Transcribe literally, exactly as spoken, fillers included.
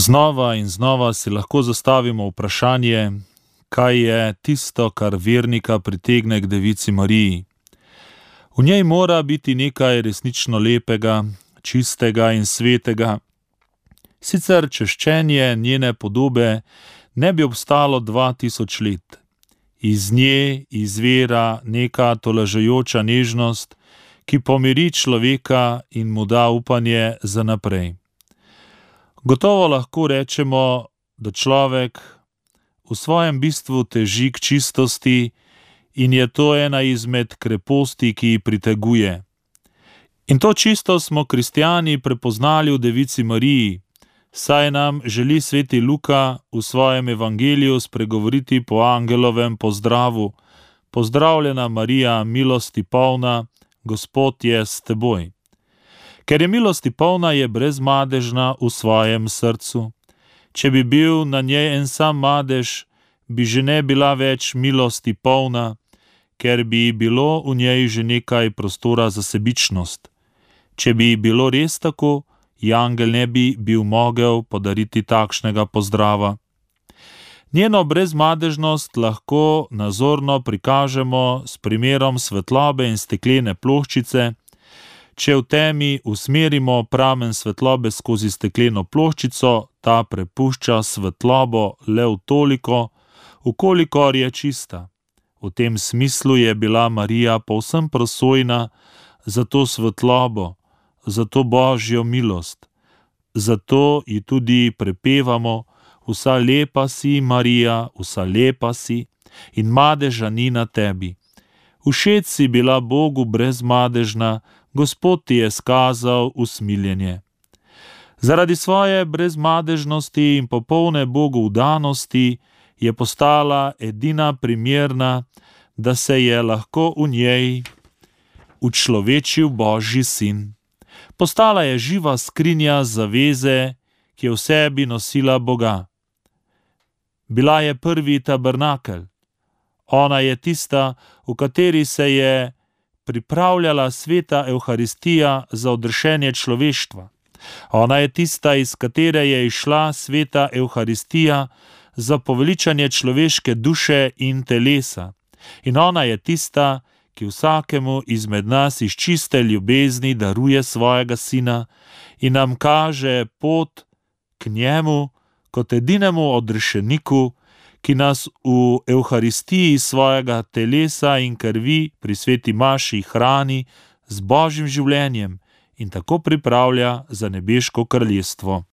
Znova in znova si lahko zastavimo vprašanje, kaj je tisto, kar vernika pritegne k Devici Mariji. V njej mora biti nekaj resnično lepega, čistega in svetega. Sicer češčenje njene podobe ne bi obstalo dva tisoč let. Iz nje izvira neka tolažajoča nežnost, ki pomiri človeka in mu da upanje za naprej. Gotovo lahko rečemo, da človek v svojem bistvu teži k čistosti in je to ena izmed kreposti, ki ji priteguje. In to čisto smo kristjani prepoznali v Devici Mariji, saj nam želi sveti Luka v svojem evangeliju spregovoriti po angelovem pozdravu: Pozdravljena Marija, milosti polna, Gospod je s teboj. Ker je milosti polna, je brezmadežna v svojem srcu. Če bi bil na njej en sam madež, bi že ne bila več milosti polna, ker bi bilo v njej že nekaj prostora za sebičnost. Če bi bilo res tako, ji angel ne bi bil mogel podariti takšnega pozdrava. Njeno brezmadežnost lahko nazorno prikažemo s primerom svetlobe in steklene ploščice. Če v temi usmerimo pramen svetlobe skozi stekleno ploščico, ta prepušča svetlobo le v toliko, vkolikor je čista. V tem smislu je bila Marija povsem prosojna za to svetlobo, za to Božjo milost. Zato ji tudi prepevamo: Vsa lepa si, Marija, vsa lepa si, in madeža ni na tebi. Všeč si bila Bogu brezmadežna, Gospod ti je skazal usmiljenje. Zaradi svoje brezmadežnosti in popolne Bogu vdanosti je postala edina primerna, da se je lahko v njej učlovečil Božji sin. Postala je živa skrinja zaveze, ki je v sebi nosila Boga. Bila je prvi tabernakelj. Ona je tista, v kateri se je pripravljala sveta Evharistija za odrešenje človeštva. Ona je tista, iz katere je išla sveta Evharistija za poveličanje človeške duše in telesa. In ona je tista, ki vsakemu izmed nas iz čiste ljubezni daruje svojega sina in nam kaže pot k njemu kot edinemu odrešeniku, ki nas v Evharistiji svojega telesa in krvi pri sveti maši hrani z Božjim življenjem in tako pripravlja za nebeško kraljestvo.